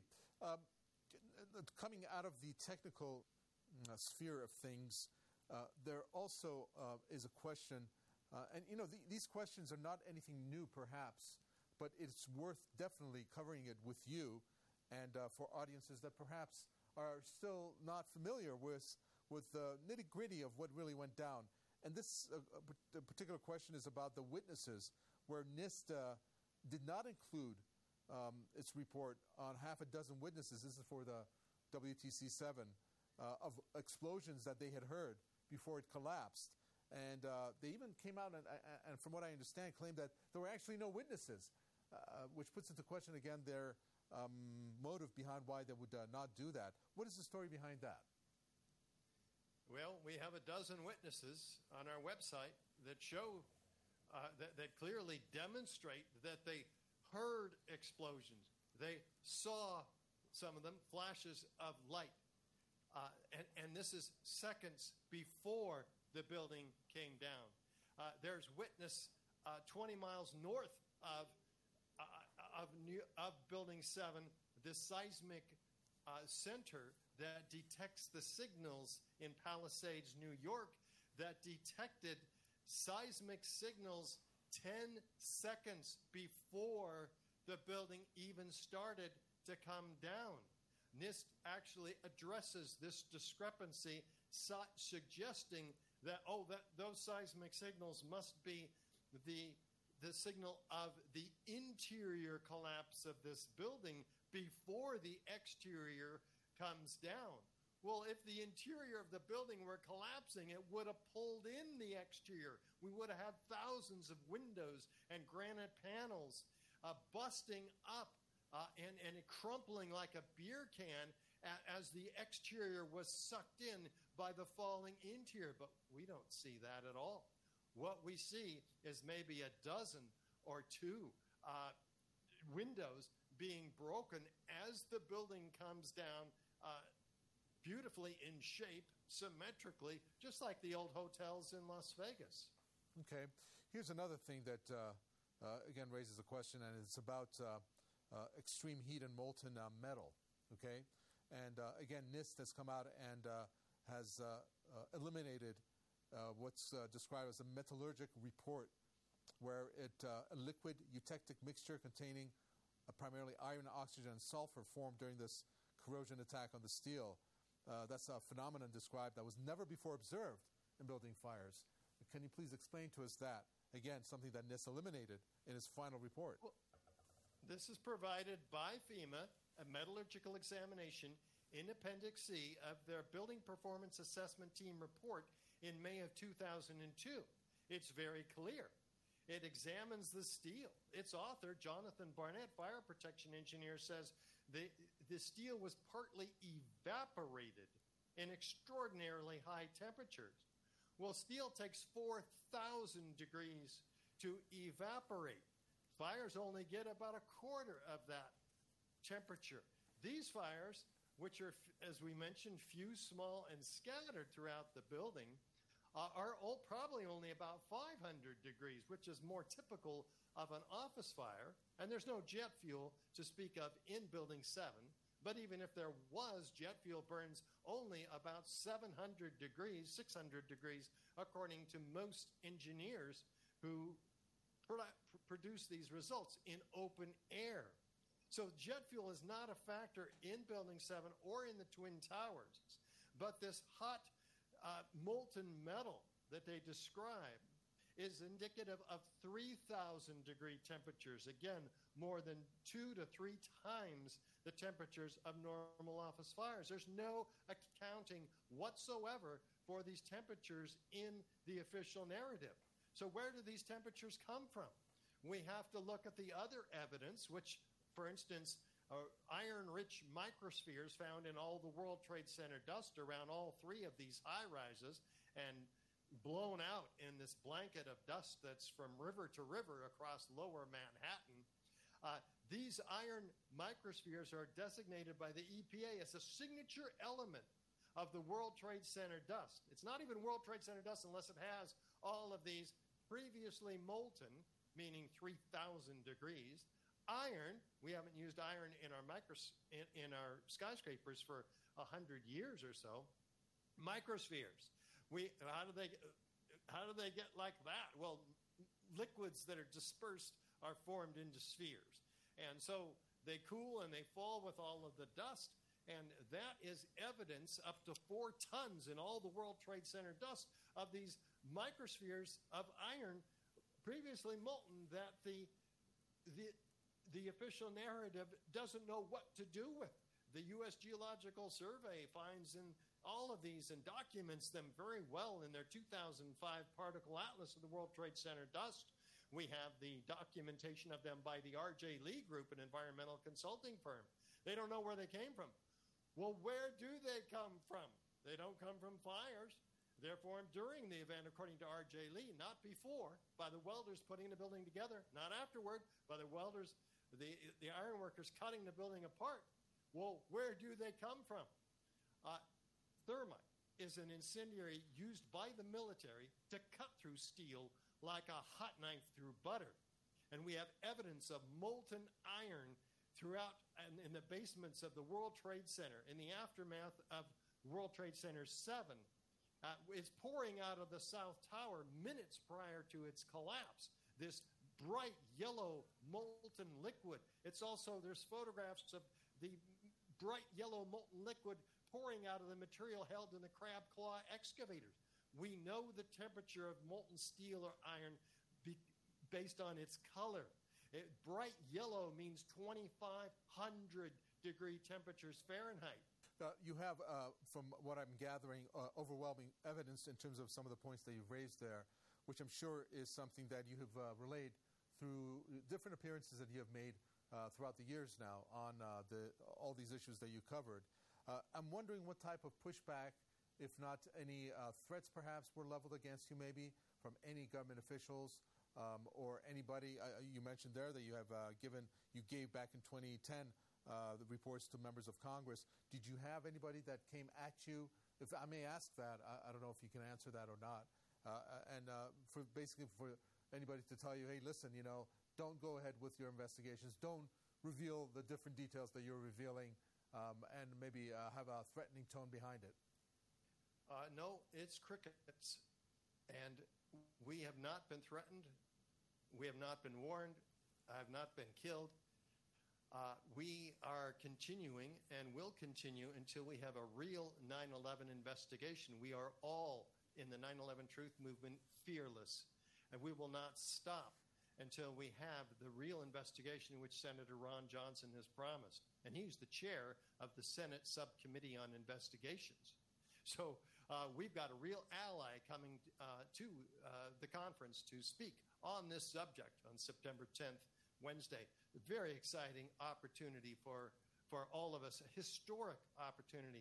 Coming out of the technical sphere of things, there also is a question, and these questions are not anything new perhaps, but it's worth definitely covering it with you and for audiences that perhaps are still not familiar with the nitty-gritty of what really went down. And this particular question is about the witnesses, where NIST did not include its report on half a dozen witnesses. This is for the WTC-7 of explosions that they had heard before it collapsed. And they even came out and from what I understand, claimed that there were actually no witnesses, which puts into question again their motive behind why they would not do that. What is the story behind that? Well, we have a dozen witnesses on our website that show, that clearly demonstrate that they heard explosions. They saw, some of them, flashes of light. And this is seconds before the building came down. There's witness 20 miles north of Building 7, the seismic center that detects the signals in Palisades, New York, that detected seismic signals 10 seconds before the building even started to come down. NIST actually addresses this discrepancy, suggesting that those seismic signals must be the signal of the interior collapse of this building before the exterior comes down. Well, if the interior of the building were collapsing, it would have pulled in the exterior. We would have had thousands of windows and granite panels busting up and crumpling like a beer can as the exterior was sucked in by the falling interior. But we don't see that at all. What we see is maybe a dozen or two windows being broken as the building comes down, beautifully in shape, symmetrically, just like the old hotels in Las Vegas. Okay. Here's another thing that, again, raises a question, and it's about extreme heat and molten metal. Okay? And, again, NIST has come out and has eliminated what's described as a metallurgic report, where a liquid eutectic mixture containing primarily iron, oxygen, and sulfur formed during this corrosion attack on the steel. That's a phenomenon described that was never before observed in building fires. Can you please explain to us that? Again, something that NIST eliminated in its final report. Well, this is provided by FEMA, a metallurgical examination in Appendix C of their Building Performance Assessment Team report in May of 2002. It's very clear. It examines the steel. Its author, Jonathan Barnett, fire protection engineer, says the steel was partly evaporated in extraordinarily high temperatures. Well, steel takes 4,000 degrees to evaporate. Fires only get about a quarter of that temperature. These fires, which are, as we mentioned, few, small, and scattered throughout the building, are probably only about 500 degrees, which is more typical of an office fire. And there's no jet fuel to speak of in Building 7. But even if there was, jet fuel burns only about 700 degrees, 600 degrees, according to most engineers who produce these results in open air. So jet fuel is not a factor in Building 7 or in the Twin Towers. But this hot molten metal that they describe is indicative of 3,000 degree temperatures. Again, more than 2 to 3 times the temperatures of normal office fires. There's no accounting whatsoever for these temperatures in the official narrative. So where do these temperatures come from? We have to look at the other evidence, which, for instance, iron-rich microspheres found in all the World Trade Center dust around all 3 of these high-rises and blown out in this blanket of dust that's from river to river across lower Manhattan. These iron microspheres are designated by the EPA as a signature element of the World Trade Center dust. It's not even World Trade Center dust unless it has all of these previously molten, meaning 3,000 degrees. Iron, we haven't used iron in our skyscrapers for 100 years or so. Microspheres. How do they get like that? Well, liquids that are dispersed are formed into spheres. And so they cool and they fall with all of the dust. And that is evidence up to 4 tons in all the World Trade Center dust of these microspheres of iron previously molten that the official narrative doesn't know what to do with. The U.S. Geological Survey finds in all of these and documents them very well in their 2005 particle atlas of the World Trade Center dust. We have the documentation of them by the R.J. Lee Group, an environmental consulting firm. They don't know where they came from. Well, where do they come from? They don't come from fires. They're formed during the event, according to R.J. Lee, not before, by the welders putting the building together, not afterward, by the welders, the ironworkers cutting the building apart. Well, where do they come from? Thermite is an incendiary used by the military to cut through steel like a hot knife through butter. And we have evidence of molten iron throughout in the basements of the World Trade Center in the aftermath of World Trade Center 7. It's pouring out of the South Tower minutes prior to its collapse. This bright yellow molten liquid. There's photographs of the bright yellow molten liquid pouring out of the material held in the crab claw excavators. We know the temperature of molten steel or iron based on its color. Bright yellow means 2,500 degree temperatures Fahrenheit. You have, from what I'm gathering, overwhelming evidence in terms of some of the points that you've raised there, which I'm sure is something that you have relayed through different appearances that you have made throughout the years now on all these issues that you covered. I'm wondering what type of pushback, if not any threats perhaps, were leveled against you maybe from any government officials or anybody. You mentioned there that you gave back in 2010 the reports to members of Congress. Did you have anybody that came at you? If I may ask that, I don't know if you can answer that or not. For anybody to tell you, hey, listen, don't go ahead with your investigations. Don't reveal the different details that you're revealing. And maybe have a threatening tone behind it. No, it's crickets. And we have not been threatened. We have not been warned. I have not been killed. We are continuing and will continue until we have a real 9/11 investigation. We are all in the 9/11 Truth Movement fearless. And we will not stop until we have the real investigation which Senator Ron Johnson has promised. And he's the chair of the Senate Subcommittee on Investigations. So we've got a real ally coming to the conference to speak on this subject on September 10th, Wednesday. A very exciting opportunity for all of us, a historic opportunity.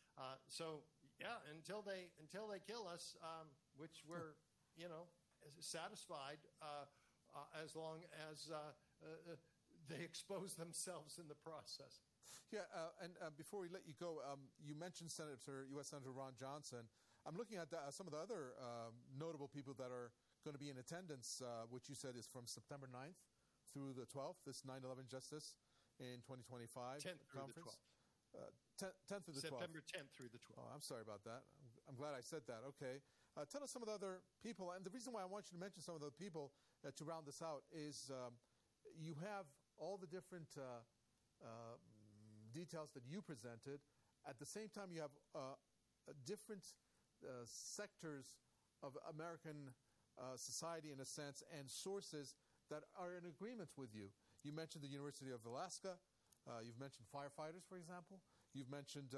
Until they kill us, which we're, satisfied as long as they expose themselves in the process. Yeah, and before we let you go, you mentioned U.S. Senator Ron Johnson. I'm looking at some of the other notable people that are going to be in attendance, which you said is from September 9th through the 12th, this 9/11 Justice in 2025 10th through conference. the 12th. 10th through the 12th. September 10th through the 12th. Oh, I'm sorry about that. I'm glad I said that. Okay. Tell us some of the other people. And the reason why I want you to mention some of the people to round this out is you have all the different details that you presented. At the same time, you have different sectors of American society, in a sense, and sources that are in agreement with you. You mentioned the University of Alaska. You've mentioned firefighters, for example. You've mentioned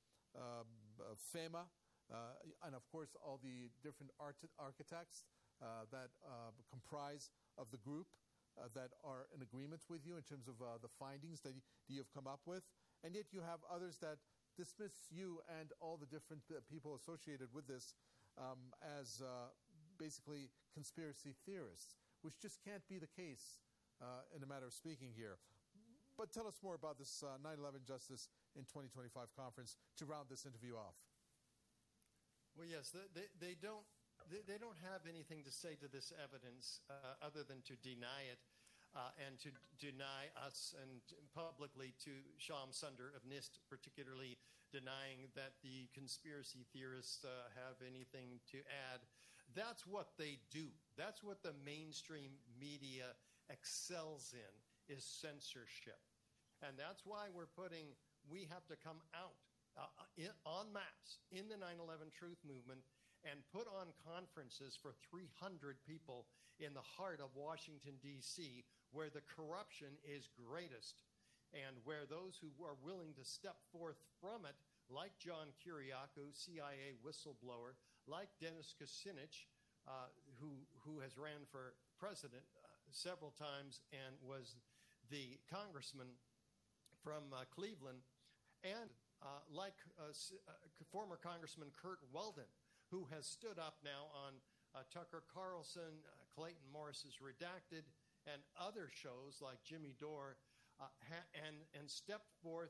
FEMA, and of course, all the different architects that comprise of the group that are in agreement with you in terms of the findings that you have come up with. And yet you have others that dismiss you and all the different people associated with this as basically conspiracy theorists, which just can't be the case in a matter of speaking here. But tell us more about this 9/11 Justice in 2025 conference to round this interview off. Well, yes, they don't have anything to say to this evidence other than to deny it and to deny us and publicly to Shyam Sunder of NIST, particularly denying that the conspiracy theorists have anything to add. That's what they do. That's what the mainstream media excels in, is censorship. And that's why we have to come out en masse in the 9/11 Truth Movement and put on conferences for 300 people in the heart of Washington, D.C., where the corruption is greatest and where those who are willing to step forth from it, like John Kiriakou, CIA whistleblower, like Dennis Kucinich, who has ran for president several times and was the congressman from Cleveland, and like former Congressman Kurt Weldon, who has stood up now on Tucker Carlson, Clayton Morris's Redacted, and other shows like Jimmy Dore, and stepped forth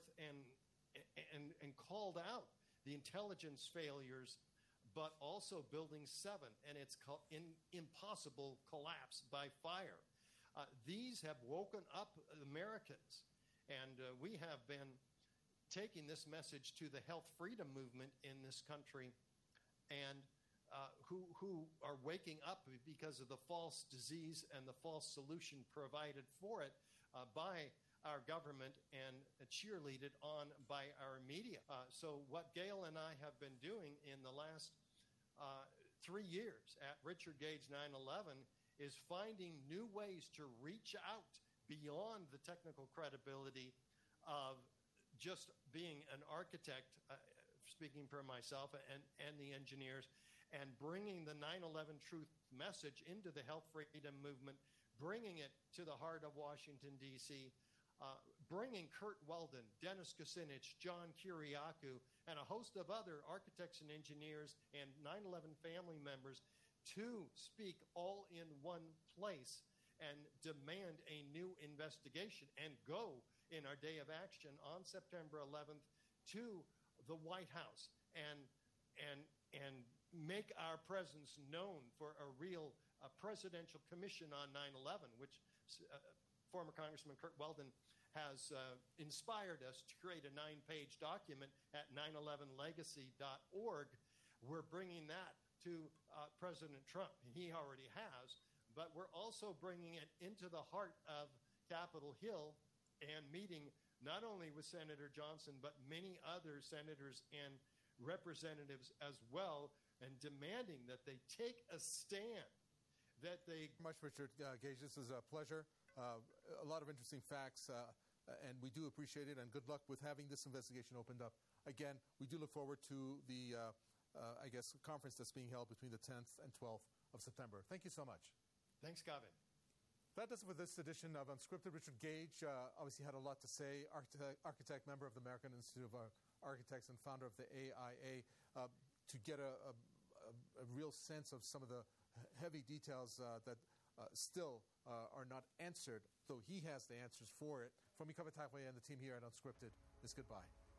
and called out the intelligence failures, but also Building 7 and its impossible collapse by fire. These have woken up Americans, and we have been taking this message to the health freedom movement in this country, and who are waking up because of the false disease and the false solution provided for it by our government and cheerleaded on by our media. So what Gail and I have been doing in the last 3 years at Richard Gage 9/11 is finding new ways to reach out beyond the technical credibility of just being an architect, speaking for myself and the engineers, and bringing the 9/11 truth message into the health freedom movement, bringing it to the heart of Washington, D.C., bringing Kurt Weldon, Dennis Kucinich, John Kiriakou, and a host of other architects and engineers and 9/11 family members to speak all in one place and demand a new investigation and go in our day of action on September 11th to the White House and make our presence known for a real presidential commission on 9/11, which former Congressman Kurt Weldon has inspired us to create a 9-page document at 911legacy.org. We're bringing that to President Trump, and he already has, but we're also bringing it into the heart of Capitol Hill and meeting not only with Senator Johnson, but many other senators and representatives as well, and demanding that they take a stand, that they... Thank you much, Richard Gage. This is a pleasure. A lot of interesting facts, and we do appreciate it, and good luck with having this investigation opened up. Again, we do look forward to the, conference that's being held between the 10th and 12th of September. Thank you so much. Thanks, Gavin. That does it for this edition of Unscripted. Richard Gage obviously had a lot to say, architect, member of the American Institute of Architects and founder of the AIA, to get a real sense of some of the heavy details that still are not answered, though he has the answers for it. From me, Kaveh Taqvi, and the team here at Unscripted, is goodbye.